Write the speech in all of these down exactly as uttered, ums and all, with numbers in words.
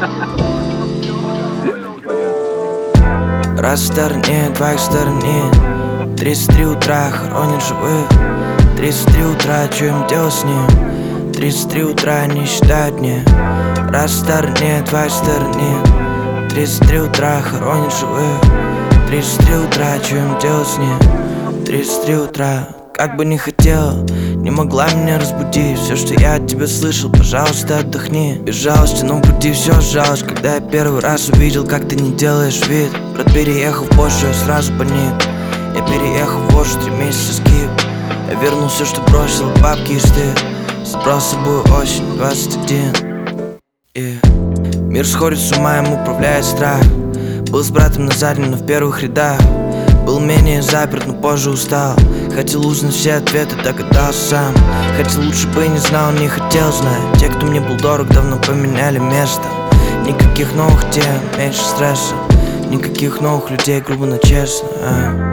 Раз в стороне, два в стороне. Тридцать три утра, хоронят живых. Тридцать три утра, что им делать с ним? Тридцать три утра, не считают дни. Раз в стороне, два в стороне. Тридцать три утра, хоронят живых. Тридцать три утра, что им делать с ним? Тридцать три утра. Как бы не хотела, не могла меня разбудить. Все, что я от тебя слышал, пожалуйста, отдохни. Безжалостен, но в груди все сжалось, когда я первый раз увидел, как ты не делаешь вид. Брат переехал в Польшу, я сразу паник. Я переехал в Польшу, три месяца скип. Я вернул все, что бросил, бабки и стыд. Собрал с собой осень, двадцать один. yeah. Мир сходит с ума, им управляет страх. Был с братом на заднем, но в первых рядах. Был менее заперт, но позже устал. Хотел узнать все ответы, догадался сам. Хотел лучше бы и не знал, не хотел знать. Те, кто мне был дорог, давно поменяли место. Никаких новых тем, меньше стресса. Никаких новых людей, грубо, но честно а.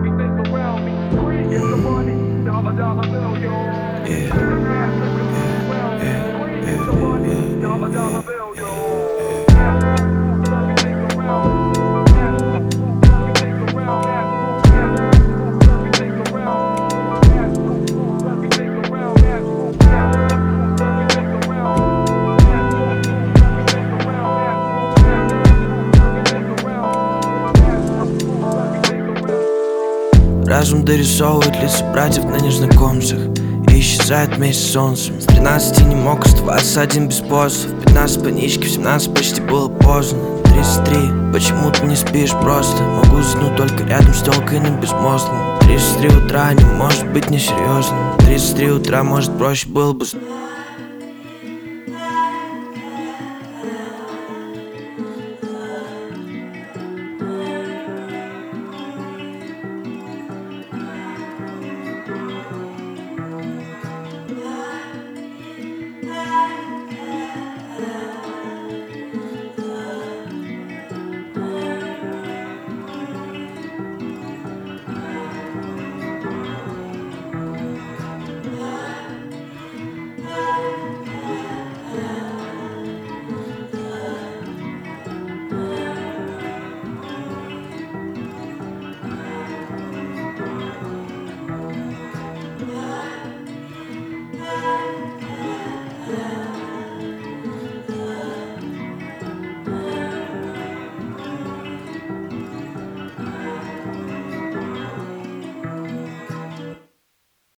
Разум дорисовывает лица братьев на незнакомцах и исчезает вместе с солнцем. С тринадцати не мог оставаться один без поздно. В пятнадцать панички, в семнадцать почти было поздно. Тридцать три, почему ты не спишь просто? Могу заснуть только рядом с телкой на безмозглом. Тридцать три утра не может быть несерьезным. Тридцать три утра, может, проще было бы. Yeah.